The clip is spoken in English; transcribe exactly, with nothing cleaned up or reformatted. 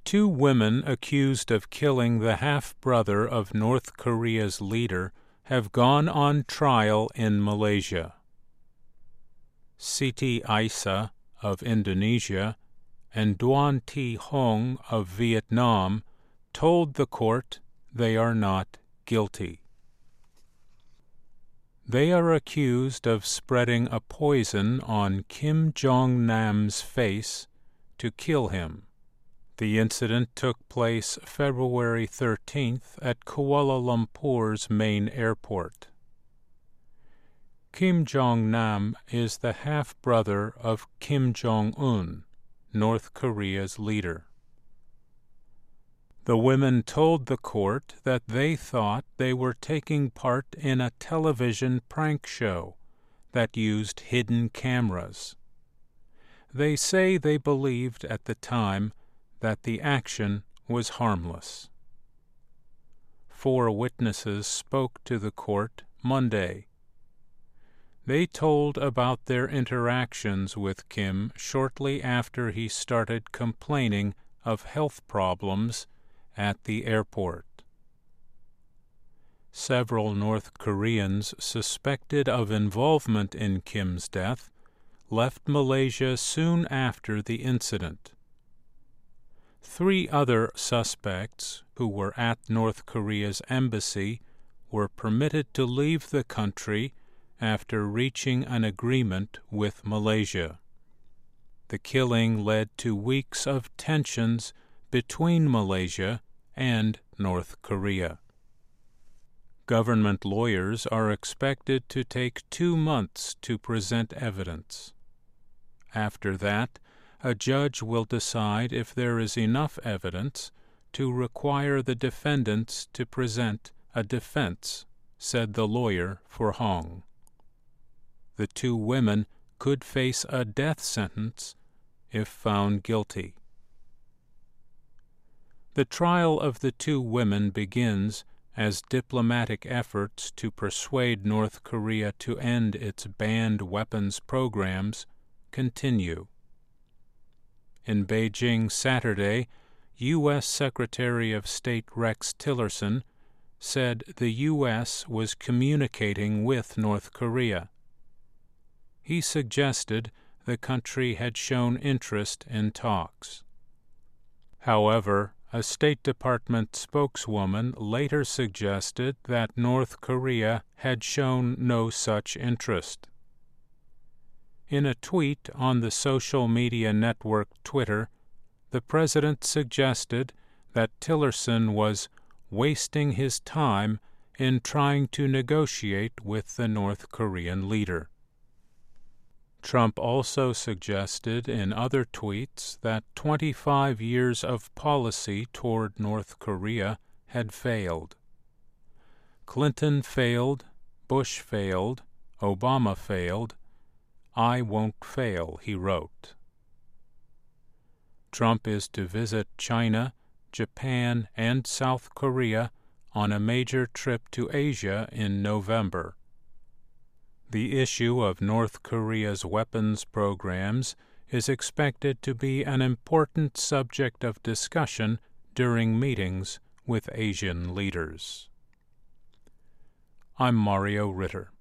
Two women accused of killing the half-brother of North Korea's leader have gone on trial in Malaysia. Siti Aisyah of Indonesia and Doan Thi Hong of Vietnam told the court they are not guilty. They are accused of spreading a poison on Kim Jong-nam's face to kill him. The incident took place February thirteenth at Kuala Lumpur's main airport. Kim Jong-nam is the half-brother of Kim Jong-un, North Korea's leader. The women told the court that they thought they were taking part in a television prank show that used hidden cameras. They say they believed at the time that the action was harmless. Four witnesses spoke to the court Monday. They told about their interactions with Kim shortly after he started complaining of health problems at the airport. Several North Koreans suspected of involvement in Kim's death left Malaysia soon after the incident. Three other suspects who were at North Korea's embassy were permitted to leave the country after reaching an agreement with Malaysia. The killing led to weeks of tensions between Malaysia and North Korea. Government lawyers are expected to take two months to present evidence. After that, a judge will decide if there is enough evidence to require the defendants to present a defense, said the lawyer for Hong. The two women could face a death sentence if found guilty. The trial of the two women begins as diplomatic efforts to persuade North Korea to end its banned weapons programs continue. In Beijing Saturday, U S Secretary of State Rex Tillerson said the U S was communicating with North Korea. He suggested the country had shown interest in talks. However, a State Department spokeswoman later suggested that North Korea had shown no such interest. In a tweet on the social media network Twitter, the president suggested that Tillerson was wasting his time in trying to negotiate with the North Korean leader. Trump also suggested in other tweets that twenty-five years of policy toward North Korea had failed. Clinton failed, Bush failed, Obama failed, I won't fail, he wrote. Trump is to visit China, Japan, and South Korea on a major trip to Asia in November. The issue of North Korea's weapons programs is expected to be an important subject of discussion during meetings with Asian leaders. I'm Mario Ritter.